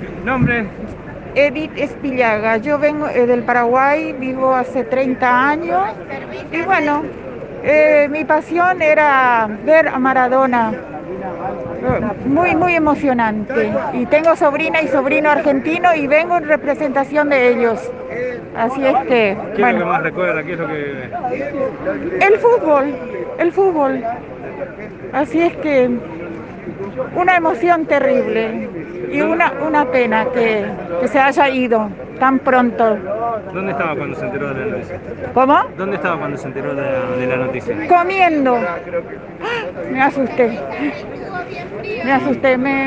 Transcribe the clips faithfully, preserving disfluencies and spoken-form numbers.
¿Nombre? Edith Espillaga, yo vengo eh, del Paraguay, vivo hace treinta años y bueno, eh, mi pasión era ver a Maradona, eh, muy, muy emocionante. Y tengo sobrina y sobrino argentino y vengo en representación de ellos. Así es que, ¿Qué es lo que bueno, más recuerda? ¿Qué es lo que...? el fútbol, el fútbol. Así es que una emoción terrible y ¿Dónde, una, una pena que, que se haya ido tan pronto. dónde estaba cuando se enteró de la noticia? ¿Cómo? ¿Dónde estaba cuando se enteró de la, de la noticia? Comiendo. Me asusté, me asusté, me,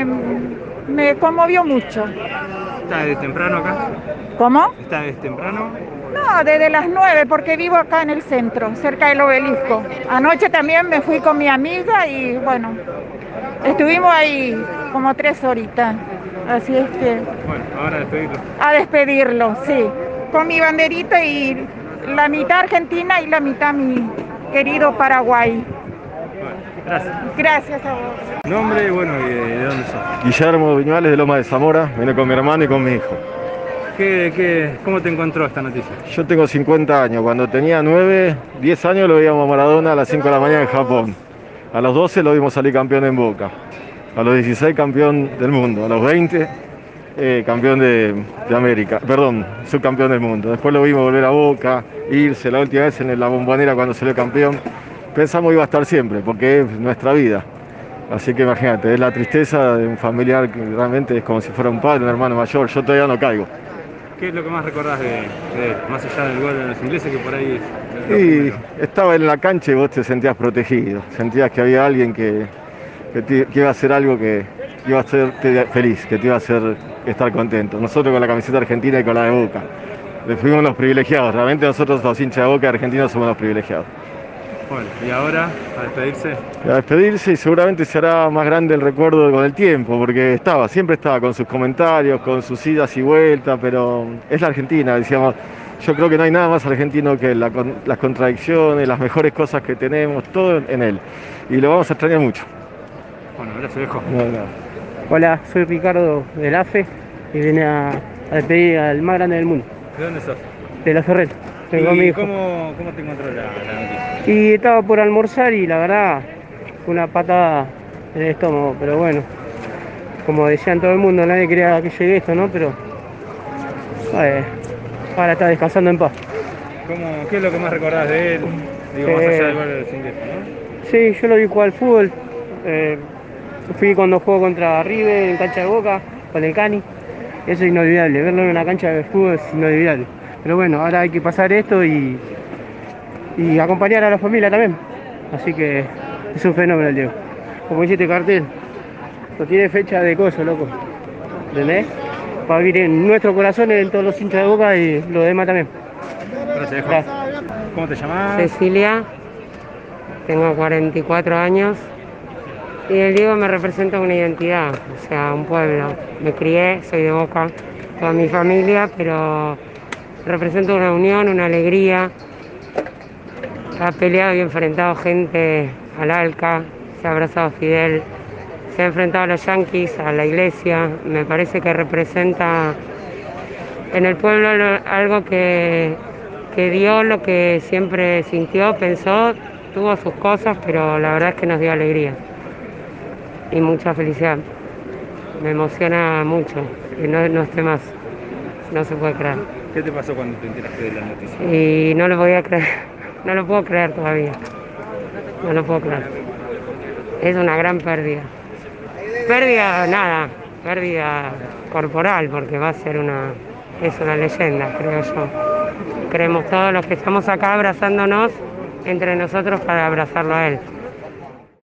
me conmovió mucho. ¿Está desde temprano acá? ¿Cómo? ¿Está desde temprano? No, desde las nueve, porque vivo acá en el centro, cerca del obelisco. Anoche también me fui con mi amiga y bueno, estuvimos ahí como tres horitas. Así es que Bueno, ahora despedirlo. a despedirlo, sí, con mi banderita y la mitad argentina y la mitad mi querido Paraguay. Bueno, gracias. Gracias a vos. ¿Nombre? Bueno, ¿y de, de dónde sos? Guillermo Viñuales de Loma de Zamora, vine con mi hermano y con mi hijo. ¿Qué, qué, ¿Cómo te encontró esta noticia? Yo tengo cincuenta años, cuando tenía nueve, diez años lo veíamos a Maradona a las cinco de la mañana en Japón. A los doce lo vimos salir campeón en Boca. A los dieciséis campeón del mundo. A los veinte eh, campeón de, de América, perdón, subcampeón del mundo. Después lo vimos volver a Boca, irse la última vez en la Bombonera cuando salió campeón. Pensamos que iba a estar siempre, porque es nuestra vida. Así que imagínate, es la tristeza de un familiar que realmente es como si fuera un padre, un hermano mayor. Yo todavía no caigo. ¿Qué es lo que más recordás de, de él? Más allá del gol de los ingleses, que por ahí es lo Y primero. estaba en la cancha y vos te sentías protegido. Sentías que había alguien que, que, te, que iba a hacer algo que iba a hacerte feliz, que te iba a hacer estar contento. Nosotros con la camiseta argentina y con la de Boca. Fuimos los privilegiados. Realmente nosotros los hinchas de Boca argentinos somos los privilegiados. Bueno, y ahora, a despedirse. A despedirse, y seguramente se hará más grande el recuerdo con el tiempo, porque estaba, siempre estaba con sus comentarios, con sus idas y vueltas, pero es la Argentina, decíamos. Yo creo que no hay nada más argentino que la, las contradicciones, las mejores cosas que tenemos, todo en él. Y lo vamos a extrañar mucho. Bueno, gracias, viejo. No, no. Hola, soy Ricardo del A F E y vine a, a despedir al más grande del mundo, ¿De dónde sos? de la Ferrer. Tengo a mi ¿Y hijo. cómo, cómo te encontró la, la noticia? Y estaba por almorzar y la verdad, fue una patada en el estómago, pero bueno, como decían todo el mundo, nadie quería que llegue esto, ¿no? Pero eh, ahora está descansando en paz. ¿Cómo, ¿Qué es lo que más recordás de él? Digo, más Eh, allá del gol de los ingleses, ¿no? Sí, yo lo vi jugar al fútbol. Eh, fui cuando jugó contra River en cancha de Boca, con el Cani. Eso es inolvidable, verlo en una cancha de fútbol es inolvidable. Pero bueno, ahora hay que pasar esto y, y acompañar a la familia también. Así que es un fenómeno el Diego. Como dice este cartel, no tiene fecha de coso, loco. ¿Entendés? Va a vivir en nuestro corazón, en todos los hinchas de Boca y los demás también. Gracias, viejo. Gracias. ¿Cómo te llamás? Cecilia, tengo cuarenta y cuatro años y el Diego me representa una identidad, o sea, un pueblo. Me crié, soy de Boca, toda mi familia, pero representa una unión, una alegría. Ha peleado y enfrentado gente al Alca, se ha abrazado a Fidel, se ha enfrentado a los Yankees, a la iglesia. Me parece que representa en el pueblo algo que, que dio lo que siempre sintió, pensó, tuvo sus cosas, pero la verdad es que nos dio alegría y mucha felicidad. Me emociona mucho que no, no esté más, no se puede creer. ¿Qué te pasó cuando te enteraste de la noticia? Y no lo podía creer, no lo puedo creer todavía, no lo puedo creer. Es una gran pérdida. Pérdida, nada, pérdida corporal, porque va a ser una, es una leyenda, creo yo. Creemos todos los que estamos acá abrazándonos entre nosotros para abrazarlo a él.